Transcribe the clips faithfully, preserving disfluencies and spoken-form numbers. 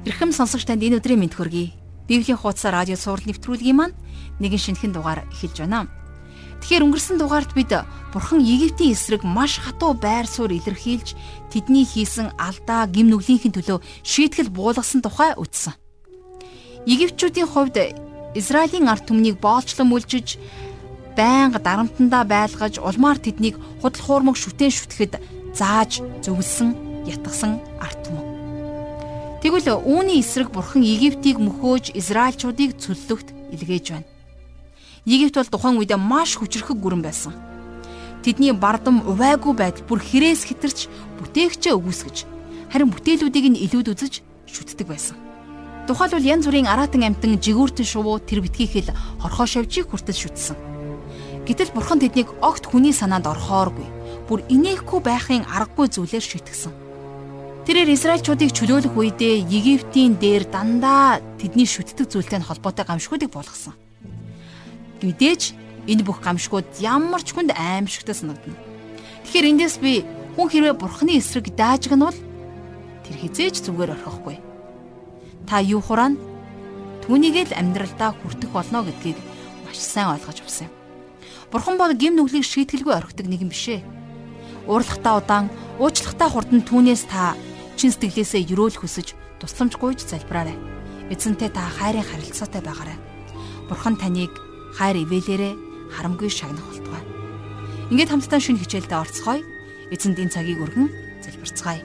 Эрхэм сонсогч танд энэ өдрийн мэнд хүргэе. Библийн хуудас радио сурал нэвтрүүлгийн маань нэгэн шинэхэн дугаар эхэлж байна. Тэгэхээр өнгөрсөн дугаард бид Бурхан Египтийн эсрэг маш хатуу байр суурь илэрхийлж тэдний хийсэн алдаа гим нүглийнхин төлөө шийтгэл буулгасан тухай үзсэн. Египтчүүдийн хувьд Израилийн ард түмнийг боолчлон мүлжиж байнга дарамтандаа байлгаж улмаар тэднийг худал хуурмаг шүтэн шүтгэхэд зааж зөвлөсөн ятгсан ард түмэн. Тэгвэл үүний эсрэг Бурхан Египтийг мөхөөж Израильчуудыг цөллөгт илгээж байна. Египт бол тухайн үед маш хүчрхэг гүрэн байсан. Тэдний бардам увайгүй байдал бүр хэрээс хэтэрч бүтээгчээ өгөөсгөж, харин бүтээлүүдийг нь илүүд үзэж шүтдэг байсан. Тухайлбал янз бүрийн аратан амтан жигүүртэн шувуу тэр битгий хэл хорхоо шавжийг хүртэл шүтсэн. Гэтэл Бурхан тэднийг огт хүний санаанд орхооргүй, бүр инехгүй байхын аргагүй зүйлээр шийтгсэн. Тэрээр Израильчуудыг чөлөөлөх үедээ Египтийн дээр дандаа тэдний шүтдэг зүйлтэй холбоотой гамшгуудыг болгосон. Мэдээж энэ бүх гамшгууд ямар ч хүнд аимшигтай санагдана. Тэгэхээр эндээс би хүн хэрвээ Бурханы эсрэг даажгнавал тэр хизээж зүгээр орхихгүй. Та юу хураана? Түүнийг л амьдралдаа хүртэх болно гэдгийг маш сайн ойлгож авсан юм. Бурхан бол гим нүглийг шийтгэлгүй орхидог нэгэн бишээ. Уурлахтаа удаан, уучлахтаа хурдан түүнээс та чин сэтгэлээсээ юрөөл хүсэж тусламж гуйж залбираарай. Эзэнтэй та хайрын харилцаатай байгаарай. Бурхан таныг хайр ивэлээрээ харамгүй шагнах болтугай. Ингээд хамтдаа шинэ хичээлдээ орцгоё. Эзэнд энэ цагийг өргөн залбирцгаая.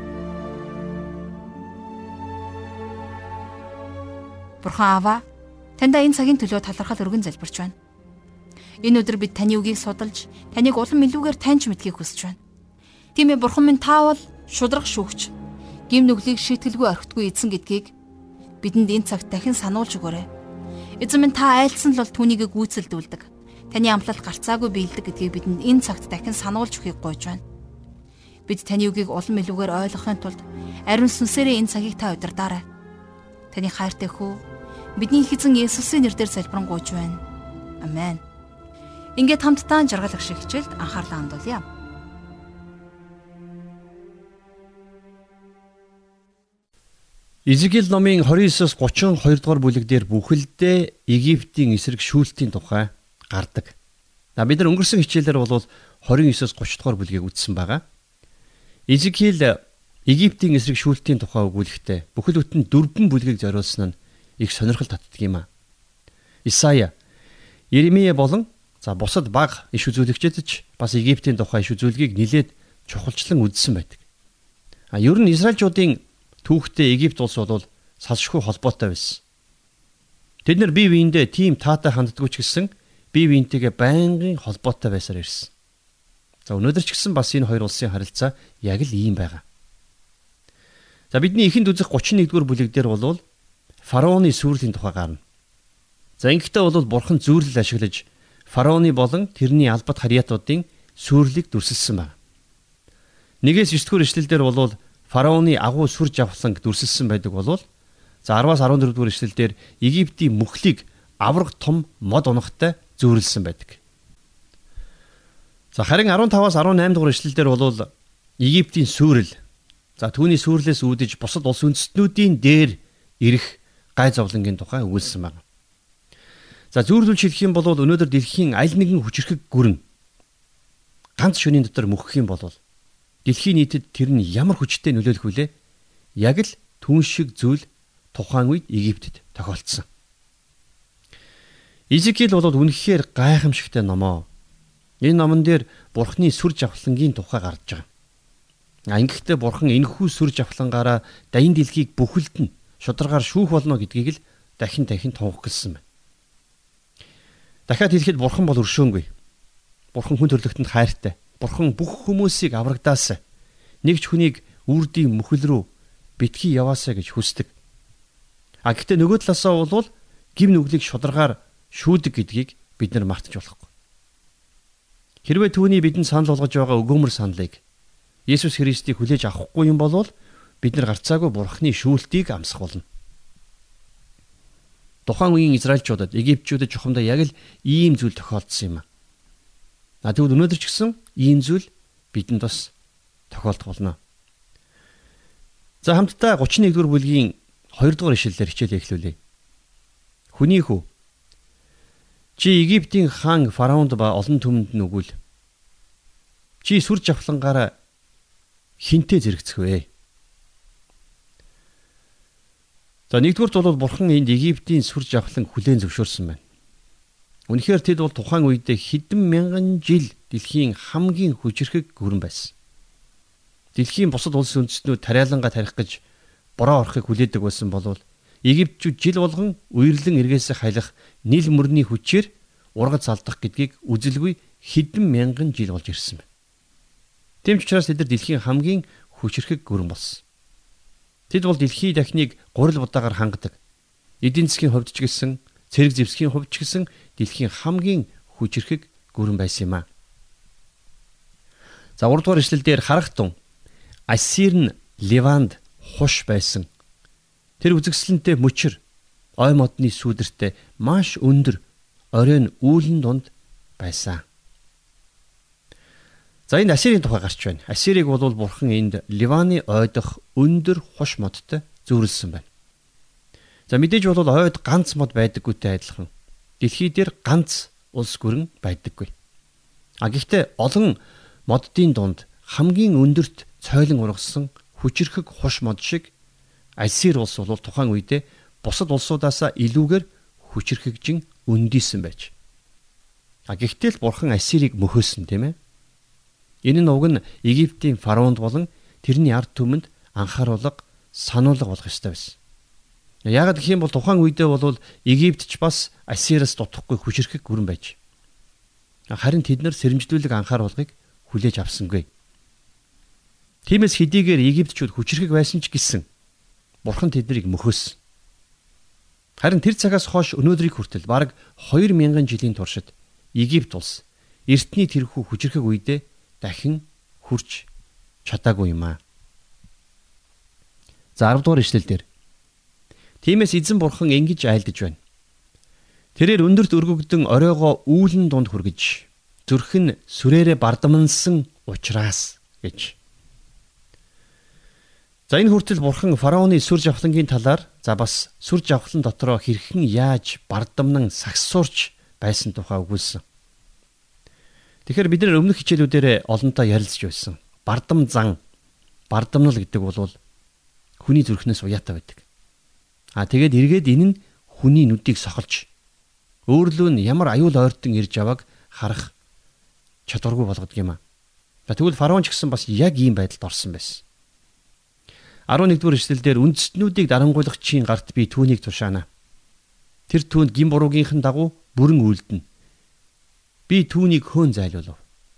Бурхан Аава, таньда энэ цагийн төлөө талархал өргөн залбирч байна. Энэ өдөр бид таны үгийг судалж, таныг улам илүүгээр таньж мэдхийг хүсэж байна. Тийм ээ Бурхан минь, та бол шударга шүүгч, гим нүглийг шийтгэлгүй орхитгүй эзэн гэдгийг бидэнд энэ цагт дахин сануулж өгөөрэй. Эзэн минь, та айлцсан л бол түүнийг гүйцэлдүүлдэг. Таны амлалт гарцаагүй биелдэг гэдгийг бидэнд энэ цагт дахин сануулж өгөхийг гуйж байна. Бид таны үгийг улам илүүгээр ойлгохын тулд ариун сүнсээрээ энэ цагийг та удирдаарай. Таны хайртай хүү, бидний их эзэн Есүсийн нэрээр залбирanгуйж байна. Амен. Ингээд хамтдаа жаргал ах шиг хичээлд анхаарлаа хандуулъя. Изекиэл номын двадцать девятоос тридцать two дугаар бүлэг дээр бүхэлдээ Египтийн эсрэг шүүлтийн тухай гардаг. Бид нар өнгөрсөн хичээлээр бол двадцать девятоос тридцать дугаар бүлгийг үзсэн байгаа. Изекиэл Египтийн эсрэг шүүлтийн тухай өгүүлэхдээ бүхэл бүтэн дөрвөн бүлгийг зориулсан нь их сонирхол татдаг юм а. Исая, Иеремия болон за бусад бага иш үзүүлэгчид ч бас Египтийн тухай иш үзүүлгийг нэлээд чухалчлан үзсэн байдаг. А ер нь Израильчуудын түүхтэй Египт улс бол салшгүй холбоотой байсан. Тэд нар бие биендээ тийм таатай ханддаггүй ч гэсэн бие биентэйгээ байнгын холбоотой байсаар ирсэн. За өнөөдөр ч гэсэн бас энэ хоёр улсын харилцаа яг л ийм байгаа. За бидний эхэнд үзэх тридцать one дугаар бүлэг дээр бол фараоны сүрлийн тухай гарна. За ингэхдээ бол Бурхан зүйрлэл ашиглаж фараоны болон тэрний албат харьяатуудын сүрлийг дүрсэлсэн байна. Нэгээс нine дугаар ишлэлдэр бол фараоны агуу сүр жавхланг дүрсэлсэн байдаг болвол за ten-аас fourteen дугаар ишлэлдэр Египтийн мөхлийг авраг том мод унахтай зүйрлсэн байдаг. За харин fifteen-аас eighteen дугаар ишлэлдэр бол Египтийн сүрэл за түүний сүрлээс үүдэж бусад улс үндэстнүүдийн дээр ирэх гай зовлонгийн тухай өгүүлсэн байна. За зүйрлүүлж хэлэх юм бол өнөөдөр дэлхийн аль нэгэн хүчрхэг гүрэн ганц шөнийн дотор мөхөх юм бол дэлхийн нийтэд тэр нь ямар хүчтэй нөлөөлөх вүлээ? Яг л түүн шиг зүйл тухайн үед Египтэд тохиолдсон. Изекиэл бол үнэхээр гайхамшигтай номоо. Энэ номон дээр Бурхны сүр жавхлангийн тухай гарч байгаа. Ингэхдээ Бурхан энэхүү сүр жавхлангаараа даян дэлхийг бүхэлд нь шударгаар шүүх болно гэдгийг л дахин дахин тунхагласан байна. Дахиад хэлэхэд Бурхан бол өршөөнгүй. Бурхан хүн төрлөختөнд хайртай. Бурхан бүх хүмүүсийг аврагдаасаа нэг ч хүнийг үрдийн мөхөл рүү битгий яваасаа гэж хүсдэг. А гэхдээ нөгөө талаасаа бол гим нүглийг шударгаар шүүдэг гэдгийг бид нар мартаж болохгүй. Хэрвээ түүний бидэнд санал болгож байгаа өгөөмөр саналыг Есүс Христийг хүлээж авахгүй юм бол бид нар гарцаагүй Бурханы шүүлтийг амсах болно. Тухайн үеийн Израильчуудад, Египтчүүдэд чухамдаа яг л ийм зүйл тохиолдсон юм а. А тэгвэл өнөөдөр ч гэсэн ийм зүйл бидэнд бас тохиолдох болно. За хамтдаа thirty-one дугаар бүлгийн хоёрдугаар ишлэлээр хичээлээ эхлүүлье. Хүний хүү, чи Египтийн хаан фараонд ба олон түмэнд нүгэл. Чи сүр жавхлангаараа хинтээ зэрэгцэх вэ? За нэгдүгürt бол бурхан энд Египтийн сүр жавхлан хүлээн зөвшөөрсөн байна. Үнэхээр тэд бол тухайн үед хэдэн мянган жил дэлхийн хамгийн хүчирхэг гүрэн байсан. Дэлхийн бусад улс үндэстнүүд тариалангаа тарих гэж бороо орохыг хүлээдэг байсан болвол Египтчүүд жил болгон үерлэн эргээсээ хайлах нийл мөрний хүчээр ургац алдах гэдгийг үзэлгүй хэдэн мянган жил болж ирсэн байна. Тэм ч учраас тэд дэлхийн хамгийн хүчирхэг гүрэн болсон. Тэд бол дэлхийн дахныг гурил удаагаар хангадаг. Эдийн засгийн хувьд ч гэсэн, цэрэг зэвсгийн хувьд ч гэсэн дэлхийн хамгийн хүчирхэг гүрэн байсан юм а. За гуравдугаар ишлэлдэр харах тун Ассир нь Ливанд хуш байсан. Тэр үзэгсэлэнтэй мөчр, ой модны сүдэртэй маш өндөр, оройн үүлэн дунд байсан. За энэ Ассирийн тухай гарч байна. Ассирийг бол бурхан энд Ливаны ойдох өндөр хуш модтой зүйрлсэн байна. За мэдээж бол ойд ганц мод байдаггүйтэй адилхан дэлхий дээр ганц улс гүрэн байдаггүй. А гэхдээ олон моддын дунд хамгийн өндөрт цойлон ургасан хүчирхэг хуш мод шиг Ассир улс бол тухайн үедээ бусад улсуудаасаа илүүгээр хүчирхэгжин өндийсэн байж. А гэхдээ л бурхан Ассирийг мөхөөсөн тийм ээ. Энэ нь уг нь Египтийн фараонд болон тэрний ард түмэнд анхааруулга, сануулга болох ёстой байсан. Яагаад гэх юм бол тухайн үедээ бол Египт ч бас Ассираас дутхгүй хүчирхэг гүрэн байж. Харин тэд нар сэрэмжлүүлэг анхааруулгыг хүлээж авсангүй. Тиймээс хэдийгээр Египтчүүд хүчирхэг байсан ч гэсэн бурхан тэднийг мөхөөсөн. Харин тэр цагаас хойш өнөөдрийг хүртэл бараг хоёр мянган жилийн туршид Египт улс эртний тэрхүү хүчирхэг үедээ дахин хүрч чадаагүй юм аа. За арав дугаар ишлэлдэр тиймээс эзэн бурхан ингэж айлдаж байна. Тэрээр өндөрт өргөгдөн оройгоо үүлэн дунд хүргэж зүрх нь сүрээрээ бардамнсан учраас гэж. За энэ хүртэл бурхан фараоны сүр жавхлангийн талаар за бас сүр жавхлан дотроо хэрхэн яаж бардамнан сагсуурч байсан тухай өгүүлсэн. Тэгэхээр бид нар өмнөх хичээлүүдээр олонтоо ярилцж байсан. Бардам зан, бардамнал гэдэг бол хүний зүрхнээс уяатай байдаг. А тэгээд эргээд энэ нь хүний нүдийг сохолж өөрлөө нь ямар аюул ойртон ирж авааг харах чадваргүй болгодог юм а. Тэгвэл фараон ч гэсэн бас яг ийм байдалд орсон байсан. арван нэгдүгээр эшлэлдэр үндэстнүүдийг дарангуйлагчийн гарт би түүнийг тушаана. Тэр түүнд гин буруугийнхэн дагуу бүрэн үйлдэнэ. Би түүнийг хөөн зайлуулав.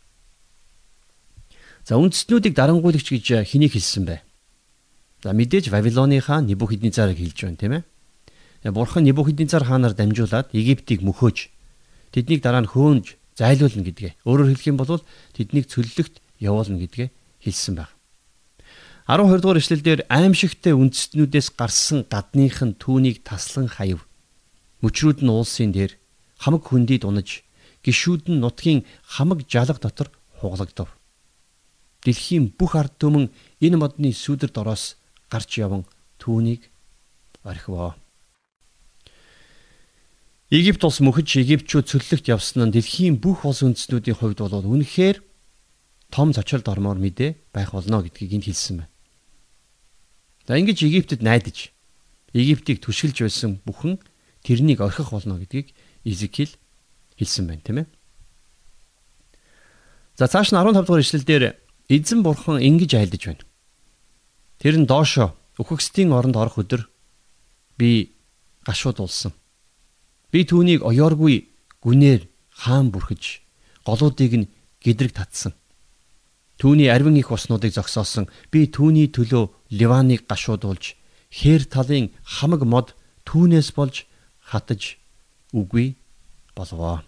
За үндэстнүүдийг дарангуйлагч гэж хэнийг хэлсэн бэ? За мэдээж Вавилоны хаан Небухиднецарыг хэлж байна, тийм ээ. Бурхан Небухиднецар хаанаар дамжуулаад Египтийг мөхөөж тэднийг дараа нь хөөнж зайлуулна гэдгээ. Өөрөөр хэлэх юм бол тэднийг цөллөгт явуулна гэдгээ хэлсэн байна. арван хоёр дугаар эшлэлдэр аимшигтай үндэстнүүдээс гарсан гадных нь түүнийг таслан хаяв. Мөчрүүд нь уулсын дээр хамаг хүндийд унаж гишүүд нь нутгийн хамаг жалга дотор хуглагдав. Дэлхийн бүх ард түмэн энэ модны сүдэр дороос гарч яван түүнийг орхивоо. Египт улс мөхөж Египтчүүд цөллөгт явсан нь дэлхийн бүх улс үндэстнүүдийн хувьд бол үнэхээр том зочилд ормоор мэдээ байх болно гэдгийг энд хэлсэн байна. За ингэж Египтэд найдаж Египтийг түшгэлж байсан бүхэн тэрнийг орхих болно гэдгийг Изекиэл хэлсэн байна, тийм ээ. За цааш нь арван тавь дугаар ишлэлдэр эзэн бурхан ингэж айлдаж байна. Тэр нь доошо үхэгсдийн оронд орох өдөр би гашуудулсан. Би түүнийг оёоргүй гүнээр хаан бүрхэж голуудыг нь гэдрэг татсан. Түүний арвин их уснуудыг зогсоосон. Би түүний төлөө Ливаныг гашуудуулж хээр талын хамаг мод түүнээс болж хатаж үгүй болвоо.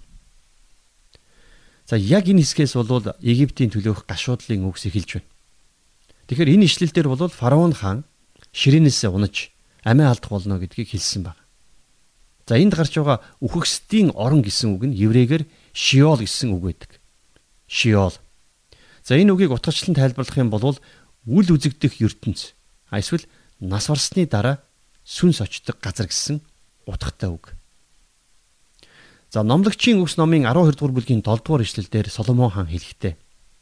За яг энэ хэсгээс бол Египтийн төлөөх гашуудлын үгс эхэлж байна. Тэгэхээр энэ ишлэлдэр бол фараон хаан ширээнээс унаж амиа алдах болно гэдгийг хэлсэн байна. За энд гарч байгаа үхэгсдийн орон гэсэн үг нь еврейгээр Шиол гэсэн үг байдаг. Шиол. За энэ үгийг утгачлан тайлбарлах юм бол үл үзэгдэх ертөнц. Эсвэл нас барсны дараа сүнс очдог газар гэсэн утгатай үг. За номлогчийн үгс номын арван хоёр дугаар бүлгийн долоо дугаар ишлэлдэр Соломон хаан хэлэхдээ: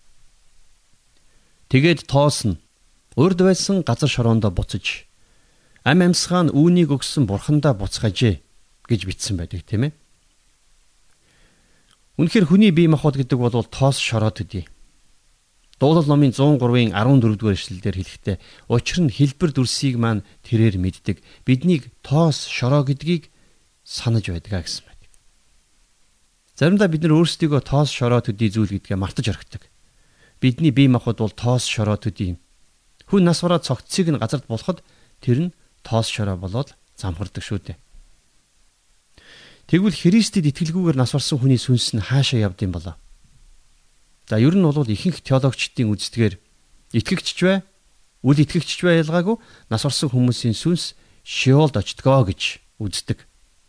Тэгээд тоос нь урд байсан газар шороондоо буцаж ам амьсгаа нь үүнийг өгсөн бурхандаа буцгаажээ гэж бичсэн байдаг, тийм ээ. Үнэхээр хүний бие махбод гэдэг бол тоос шороод төдий. Дуулал номын зуун гурвын арван дөрөвдүгээр ишлэлдэр хэлэхдээ: Учир нь хэлбэр дүрсийг маань тэрээр мэддэг. Биднийг тоос шороо гэдгийг санаж байдгаа гэсэн байдаг. Заримдаа бид нар өөрсдийгөө тоос шороо төдий зүйл гэдгээ мартаж орхидог. Бидний бие махбод бол тоос шороо төдий юм. Хүн нас бараад цогцсыг нь газарт болоход тэр нь тоос шороо болоод замхардаг шүү дээ. Тэгвэл Христэд итгэлгүйгээр нас барсан хүний сүнс нь хаашаа явд юм болоо? За ер нь бол ихэнх теологчдын үздгээр итгэгчч бай, үл итгэгчч бай ялгаагүй нас барсан хүмүүсийн сүнс Шеолд очдгоо гэж үздэг.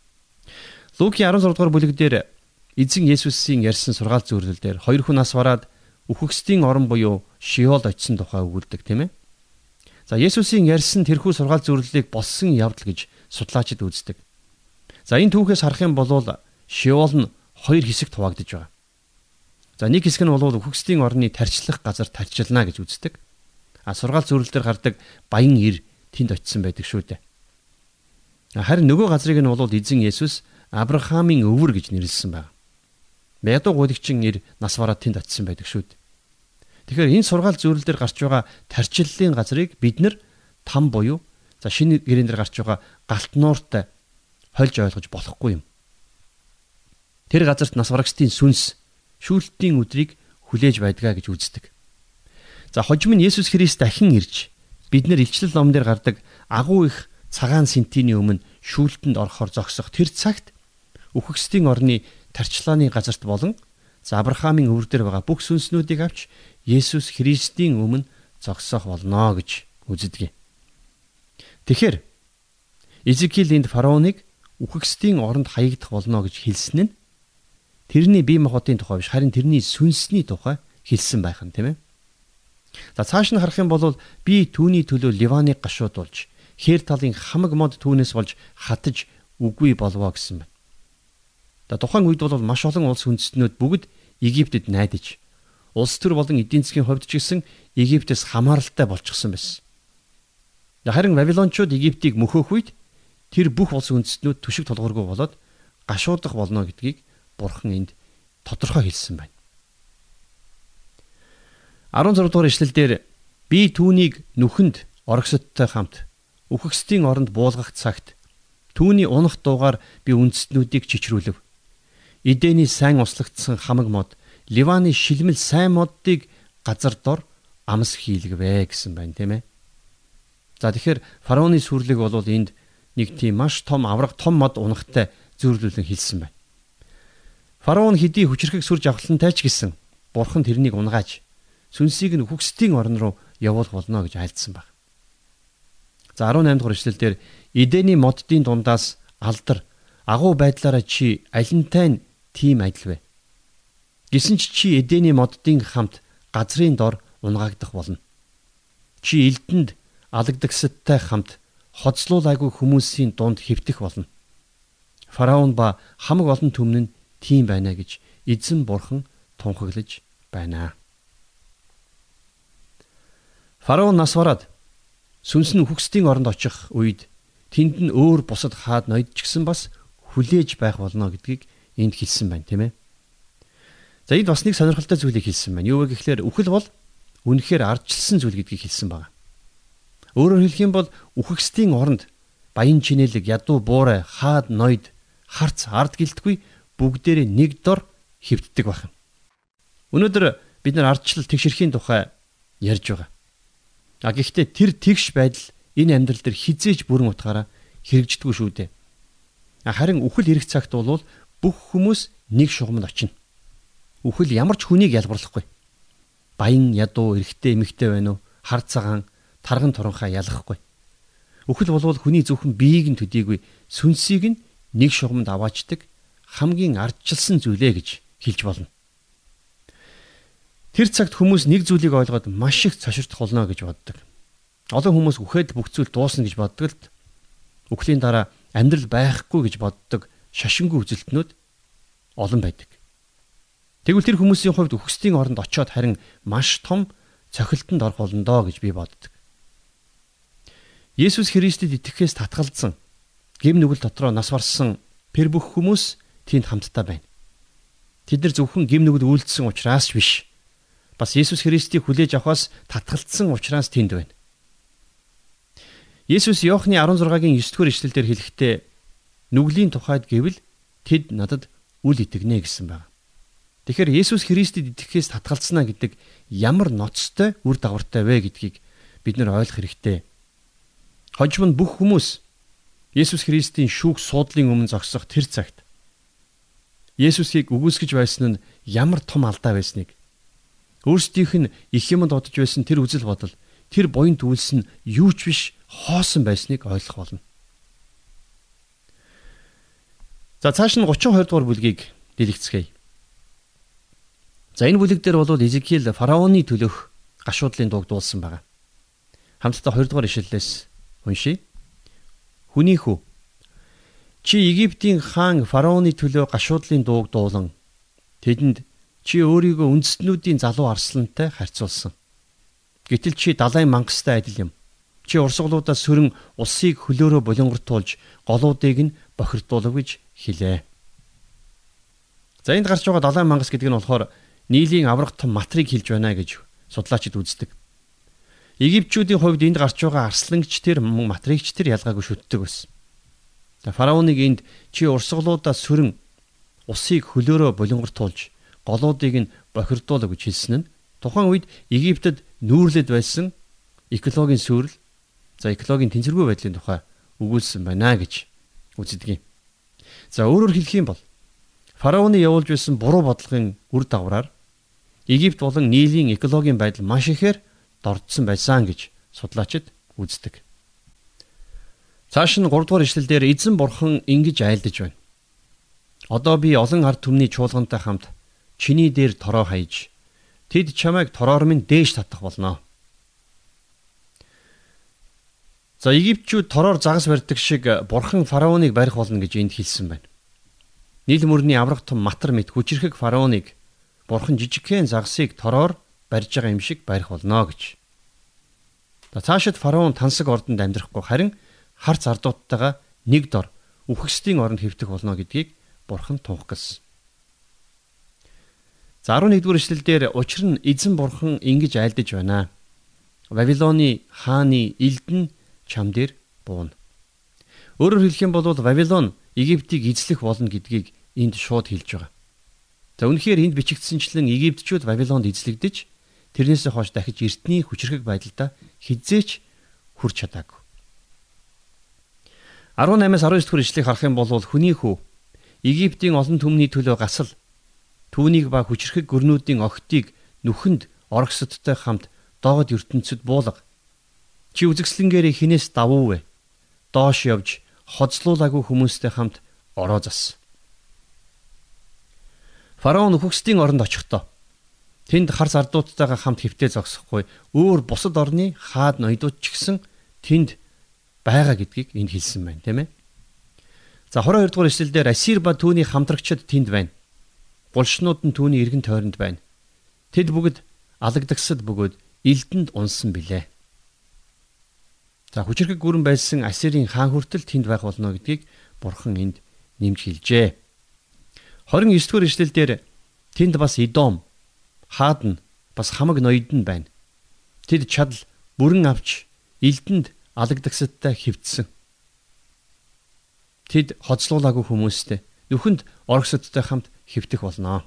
Лукийн арван зургаадугаар бүлэг дээр эзэн Есүсийн ярьсан сургаал зөвлөл дээр хоёр хүн нас бараад үхэгсдийн орон буюу Шеолд очсон тухай өгүүлдэг, тийм ээ. За Есүсийн ярьсан тэрхүү сургаал зөвлөлийг болсон явдал гэж судлаачид үздэг. За энэ түүхээс харах юм бол Шеол нь хоёр хэсэгт хуваагдаж байгаа. За нэг хэсэг нь бол үхэгсдийн орны тарчлах газар тарчилна гэж үздэг. А сургаал зөвлөлдөр гардаг баян ир тэнд очисон байдаг шүү дээ. Харин нөгөө газрыг нь бол эзэн Есүс Авраамийн өвөр гэж нэрлэсэн байна. Ядуу гуйлагчин ир нас бараад тэнд очисон байдаг шүү дээ. Тэгэхээр энэ сургаал зөвлөлдөр гарч байгаа тарчиллын газрыг бид нар там буюу за шинэ гэрэн дээр гарч байгаа галтнууртай хольж ойлгож болохгүй юм. Тэр газарт нас барагчдын сүнс шүүлтийн өдрийг хүлээж байдгаа гэж үздэг. За хожим нь Есүс Христ дахин ирж бид нар илчлэл ном дээр гардаг агуу их цагаан сентиний өмнө шүүлтэнд орохоор зогсох тэр цагт үхэгсдийн орны тарчлааны газарт болон за Авраамийн өвөр дээр байгаа бүх сүнснүүдийг авч Есүс Христийн өмнө зогсоох болно гэж үздэг. Тэгэхээр Изекиэл энд фараоныг үхэгсдийн оронд хаягдах болно гэж хэлсэн нь тэрний бие махбодын тухай биш, харин тэрний сүнсний тухай хэлсэн байх нь, тийм ээ. За цааш нь харах юм бол би түүний төлөө Ливаныг гашуудулж хээр талын хамаг мод түүнээс болж хатаж үгүй болвоо гэсэн байна. За тухайн үед бол маш олон улс үндэстнүүд бүгд Египтэд найдаж улс төр болон эдийн засгийн хувьд ч гэсэн Египтээс хамааралтай болчихсон байсан. Харин Вавилончууд Египтийг мөхөөх үед тэр бүх улс үндэстнүүд түшиг тулгуургүй болоод гашуудах болно гэдгийг Бурхан энд тодорхой хэлсэн байна. арван зургаадугаар дугаар ишлэлдэр би түүнийг нүхэнд оргисодтой хамт үхэгсдийн оронд буулгах цагт түүний унах дуугаар би үндэстнүүдийг чичрүүлв. Эдэний сайн услагдсан хамаг мод, Ливаны шилмэл сайн моддыг газар дор амс хийлгэвэ гэсэн байна, тийм ээ. За тэгэхээр фараоны сүрлэг бол энд нэг тийм маш том авраг том мод унахтай зүйрлүүлэн хэлсэн байна. Фараон хэдий хүчрхэг сүр жавхлантай ч гэсэн Бурхан тэрнийг унгааж сүнсийг нь үхэгсдийн орн руу явуулах болно гэж айлдсан байна. За арван наймдугаар ишлэлдэр Эдэний моддын дундаас алдар агуу байдлаараа чи алинтай тийм адил вэ? Гэсэн ч чи Эдэний моддын хамт газрын дор унгаагдах болно. Чи элдэнд алагдагсадтай хамт хоцлуулаагүй хүмүүсийн дунд хэвтэх болно. Фараон ба хамаг олон түмэн нь тийм байна гэж эзэн Бурхан тунхаглаж байна. Фараон нас бараад сүнс нь үхэгсдийн оронд очих үед тэнд нь өөр бусад хаад ноёд ч гэсэн бас хүлээж байх болно гэдгийг энд хэлсэн байна, тийм ээ. За энд бас нэг сонирхолтой зүйлийг хэлсэн байна. Юу вэ гэхээр үхэл бол үнэхээр ардчилсан зүйл гэдгийг хэлсэн байна. Өөрөөр хэлэх юм бол үхэгсдийн оронд баян чинэлэг, ядуу буурай, хаад ноёд, харц, ард гэлтгүй бүгдээрээ нэг дор хэвддэг байна. Өнөөдөр бид нар ардчлал тэгшэрхийн тухай ярьж байгаа. А гэхдээ тэр тэгш байдал энэ амьдрал дээр хизээж бүрэн утгаараа хэрэгждэггүй шүү дээ. Харин үхэл ирэх цагт бол бүх хүмүүс нэг шугамд очино. Үхэл ямар ч хүнийг ялбарлахгүй. Баян, ядуу, эрэгтэй, эмэгтэй байна уу? Хар цагаан, тарган туранхаа ялгахгүй. Үхэл болвол хүний зөвхөн биеийг нь төдийгүй сүнсийг нь нэг шугамд аваачдаг хамгийн ардчилсан зүйлээ гэж хэлж болно. Тэр цагт хүмүүс нэг зүйлийг ойлгоод маш их цоширдох болно гэж боддог. Олон хүмүүс үхээд бүх зүйл дуусна гэж боддог л. үхлийн дараа амьдрал байхгүй гэж боддог шашингүй үзэлтнүүд олон байдаг. Тэгвэл тэр хүмүүсийн хувьд үхсдийн оронд очиод харин маш том цохилтонд орох болно доо гэж би боддог. Есүс Христэд итгэхээс татгалзсан, гэм нүгэл дотроо нас барсан тэр бүх хүмүүс тэнд хамтдаа байна. Тэд нар зөвхөн гэм нүгэл үйлдсэн учраас ч биш. Бас Есүс Христийг хүлээж авахаас татгалзсан учраас тэнд байна. Есүс Иохны арван зургагийн девять дугаар ишлэлдэр хэлэхдээ нүглийн тухайд гэвэл тэд надад үл итгэнэ гэсэн байна. Тэгэхээр Есүс Христэд итгэхээс татгалзнаа гэдэг ямар ноцтой үр дагавартай вэ гэдгийг бид нар ойлгох хэрэгтэй. Хожим нь бүх хүмүүс Есүс Христийн шүүх суудлын өмнө зогсох тэр цагт Есүсийг үгүйсгэж байсан нь ямар том алдаа байсныг, өөрсдийнх нь их юмд бодож байсан тэр үзэл бодол, тэр буянт үйлс нь юу ч биш хоосон байсныг ойлгох болно. За цааш нь гучин хоёр дугаар бүлгийг дэлгэцгээе. За энэ бүлэг дээр бол Изекиэл фараоны төлөөх гашуудлын дууг дуулсан байна. Хамтдаа хоёр дугаар ишлэлээс уншийе. Хүний хүү, чи Египтийн хаан фараоны төлөө гашуудлын дууг дуулан тэдэнд чи өөрийгөө үндэстнүүдийн залуу арслантай харьцуулсан. Гэтэл чи далайн мангастай адил юм. Чи урсгалуудаас сөрөн усыг хөлөөрөө булингартуулж голуудыг нь бохирдуулав гэж хэлээ. За энд гарч байгаа далайн мангас гэдэг нь болохоор Нилийн аврах том матрыг хэлж байна гэж судлаачид үздэг. Египтчүүдийн хувьд энд гарч байгаа арслангч тэр матригч тэр ялгаагүй шүтдэг байсан. Фараоныг энд чи урсгалуудаас сөрөн усыг хөлөөрөө булингартуулж голуудыг нь бохирдуулав гэж хэлсэн нь тухайн үед Египтэд нүүрлэд байсан экологийн сүрэл, за экологийн тэнцвэргүй байдлын тухай өгүүлсэн байна гэж үздэг юм. За өөрөөр хэлэх юм бол фараоны явуулж байсан буруу бодлогын үр дагавраар Египт болон Нилийн экологийн байдал маш ихээр дордсон байсан гэж судлаачид үздэг. Цааш нь гурав дугаар ишлэлдэр эзэн бурхан ингэж айлдаж байна. Одоо би олон ард түмний чуулгантай хамт чиний дээр тороо хаяж тэд чамайг тороор минь дээш татах болно. За Египтчүүд тороор загас барьдаг шиг бурхан фараоныг барих болно гэж энд хэлсэн байна. Нийл мөрний аврах том матар мэт хүчрхэг фараоныг бурхан жижигхэн загасыг тороор барьж байгаа юм шиг барих болно гэж. Цаашид фараон тансаг ордонд амьдрахгүй харин харц ардуудтайгаа нэг дор үхэгсдийн оронд хэвтэх болно гэдгийг бурхан тунхагласан. За арван нэгдүгээр эшлэлдэр учир нь эзэн бурхан ингэж айлдаж байна. Вавилоны хааны элдэн чам дээр буuna. Өөрөөр хэлэх юм бол Вавилон Египтийг эзлэх болно гэдгийг энд шууд хэлж байгаа. За үнэхээр энд бичигдсэнчлэн Египтчүүд Вавилонд эзлэгдэж тэрнээсээ хойш дахиж эртний хүчрхэг байдалтай хизээч хүрч чадаагүй. арван намаас арван девять дугаар ишлэгийг харах юм бол хүний хүү Египтийн олон түмний төлөө гасал түүнийг ба хүчрхэг гөрнүүдийн огтыг нүхэнд оргсодтой хамт доод ертөнцид буулга. Чи үзэгслэнгээр хинээс давуу вэ? Доош явж хоцлуулаагүй хүмүүстэй хамт ороо зас. Фараон үхэгсдийн оронд очихдоо тэнд харц ардуудтайгаа хамт хэвтээ зогсохгүй өөр бусад орны хаад ноёдууд ч гэсэн тэнд байгаа гэдгийг энд хэлсэн байна, тийм ээ. За двадцать хоёр дугаар эшлэлдэр Ассир ба түүний хамтрагчид тэнд байна. Булшнууд нь түүний эргэн тойронд байна. Тэд бүгд алагдагсад бөгөөд элдэнд унсан билээ. За хүчрхэг гүрэн байсан Ассирийн хаан хүртэл тэнд байх болно гэдгийг бурхан энд нэмж хэлжээ. двадцать девять дугаар ишлэлдэр тэнд бас Идом, Хаад нь бас хамаг ноёд нь байна. Тэд чадал бүрэн авч элдэнд алагдагсадтай хэвдсэн. Тэд хоцлуулаагүй хүмүүстэй нүхэнд оргсодтой хамт хэвтэх болно.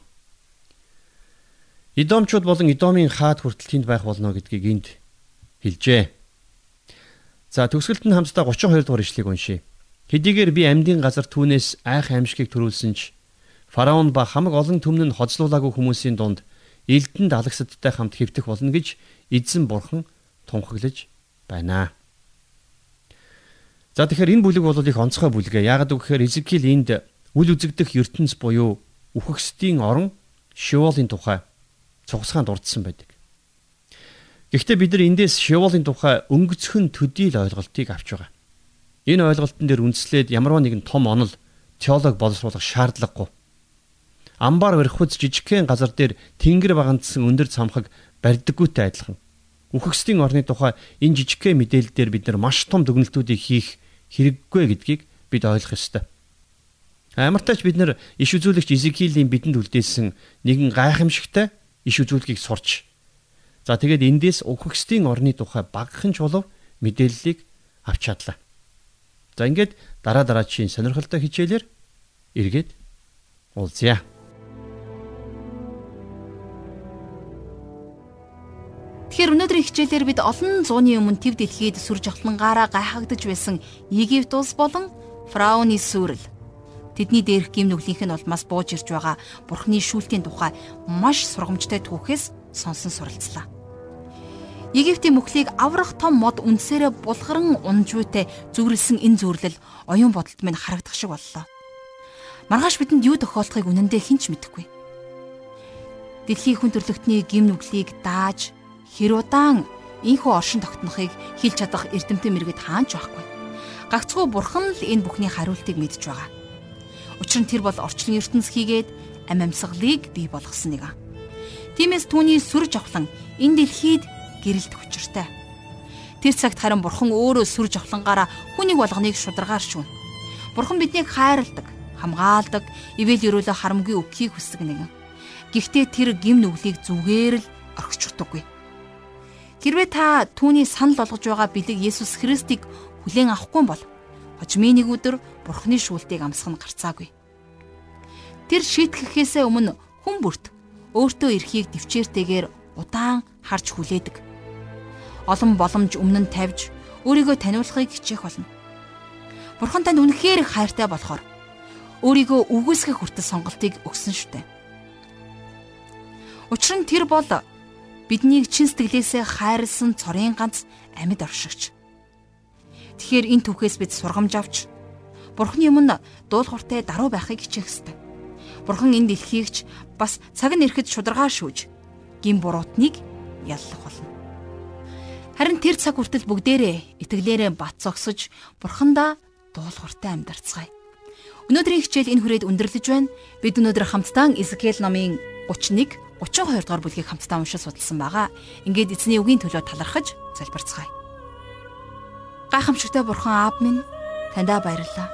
Идомчууд болон Идомын хаад хүртэл тэнд байх болно гэдгийг энд хэлжээ. За төгсгөлд нь хамтдаа гучин хоёр дугаар ишлэгийг уншийе. Хэдийгээр би амьдын газар түүнээс айх аимшигыг төрүүлсэн ч фараон ба хамаг олон түмэн нь хоцлуулаагүй хүмүүсийн дунд элдэнд алагсадтай хамт хэвтэх болно гэж эзэн бурхан тунхаглаж байна. За тэгэхээр энэ бүлэг бол их онцгой бүлэг. Яагаад гэвэл Изекиэл энд үл үзэгдэх ертөнц буюу үхэгсдийн орон Шеолын тухай цугсгаанд дурдсан байдаг. Гэхдээ бид нар эндээс Шеолын тухай өнгөцхөн төдийл ойлголтыг авч байгаа. Энэ ойлголтын дээр үндэслээд ямарваа нэгэн том онол теолог боловсруулах шаардлагагүй. Амбар барихуц жижигхэн газар дээр тэнгэр багандсан өндөр цамхаг барьдаггүйтэй адилхан. Үхэгсдийн орны тухай энэ жижигхэн мэдээлэл дээр бид нар маш том дүгнэлтүүдийг хийх хэрэггүй гэдгийг бид ойлгох ёстой. Амартаач бид нар иш үзүүлэгч Изекиэлийн бидэнд үлдээсэн нэгэн гайхамшигтай иш үзүүлгийг сурч. За тэгээд эндээс үхэгсдийн орны тухай багахан чулуу мэдээллийг авч чадлаа. За ингээд дараа дараачийн сонирхолтой хичээлээр эргээд уулзъя. Тэгэхээр өнөөдрийн хичээлээр бид олон зууны өмнө төв дэлхийд сүр жавхлангаараа гайхагдж байсан Египт улс болон фараоны сүрэл, тэдний дээрх гим нүглийнх нь улмаас бууж ирж байгаа Бурхны шүүлтийн тухай маш сургамжтай түүхээс сонсон суралцлаа. Египтийн мөхлийг аврах том мод үндсээрээ булгаран унжуутай зүгрэлсэн энэ зүрлэл оюун бодолд минь харагдах шиг боллоо. Маргааш бидэнд юу тохиолдохыг үнэндээ хэн ч мэдэхгүй. Дэлхийн хүн төрлөختний гим нүглийг дааж хэр удаан инхүү оршин тогтнохыг хэлж чадах эрдэмтэн мэргэд хаанч байхгүй. Гагцхүү Бурхан л энэ бүхний хариултыг мэдж байгаа. Учир нь тэр бол орчлон ертөнц хийгээд ам амьсгалыг бий болгосон нэг. Тиймээс түүний сүр жавхлан энэ дэлхийд гэрэлт хүчиртэй. Тэр цагт харин Бурхан өөрөө сүр жавхлангаараа хүнийг болгоныг шударгаар шүүн. Бурхан биднийг хайрладаг, хамгаалдаг, ивэл ерөөлө харамгүй өгөхийг хүсдэг нэгэн. Гэхдээ тэр гим нүглийг зүгээр л орхичдаггүй. Хэрвээ та түүний санал болгож байгаа бэлэг Есүс Христийг хүлээн авахгүй бол хожмын нэг өдөр Бурханы шүүлтийг амсах нь гарцаагүй. Тэр шийтгэхээсээ өмнө хүн бүрт өөртөө эрхийг төвчээртэйгээр удаан харж хүлээдэг. Олон боломж өмнө нь тавьж өөрийгөө таниулахыг хичээх болно. Бурхан танд үнэхээр хайртай болохоор өөрийгөө үгүйсгэх хүртэл сонголтыг өгсөн шүү дээ. Учир нь тэр бол биднийг чин сэтгэлээсээ хайрлсан цорын ганц амьд оршигч. Тэгэхээр энэ түүхээс бид сургамж авч Бурханы өмнө дуулууртай даруй байхыг хичээх ёстой. Бурхан энэ дэлхийгч бас цаг нь ирэхэд шударгаа шүүж гин буруутныг яллах болно. Харин тэр цаг хүртэл бүгдээрээ итгэлээрээ бат зогсож Бурхандаа дуулууртай амьдарцгаая. Өнөөдрийн хичээл энэ хүрээд өндөрлөж байна. Бид өнөөдөр хамтдаа Изекиэл номын гутрын нэг гутрын хоёр дугаар бүлгийг хамтдаа уншиж судалсан байгаа. Ингээд эзний үгийн төлөө талархаж залбирцгаая. Гайхамшигтай Бурхан Аав минь, таньдаа баярлалаа.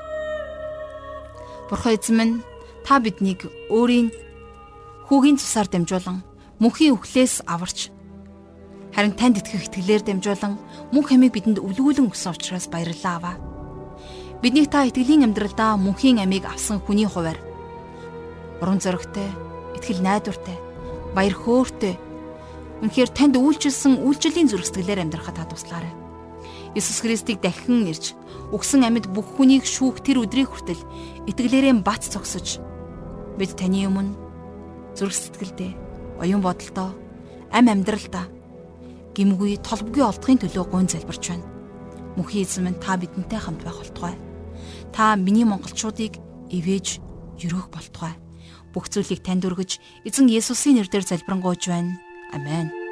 Бурхан эзэн минь, та биднийг өөрийн хүүгийн цусаар дамжуулан мөнхийн үхлээс аварч харин танд итгэх итгэлээр дамжуулан мөнх амийг бидэнд өвлгүүлэн өгсөн учраас баярлалаа аваа. Биднийг та итгэлийн амьдралдаа мөнхийн амийг авсан хүний хуваар урам зоригтой, итгэл найдвартай, баяр хөөртэй, үнэхээр танд үйлчилсэн үйлчлэлийн зүрх сэтгэлээр амьдрахад та туслаарай. Иесус Христийг дахин ирж өгсөн амьд бүх хүнийг шүүх тэр өдрийг хүртэл итгэлээрээ бат цогсож бид таны өмнө зүрх сэтгэлдээ, оюун бодолдоо, ам амьдралдаа гимгүй толбгүй олдохын төлөө гун залбирч байна. Мөнхийн эзэн минь, та бидэнтэй хамт байх болтугай. Та миний монголчуудыг ивэж өрөөх болтугай. Бүх зүйлийг танд өргөж, эзэн Есүсийн нэрээр залбирanгуйж байна. Амен.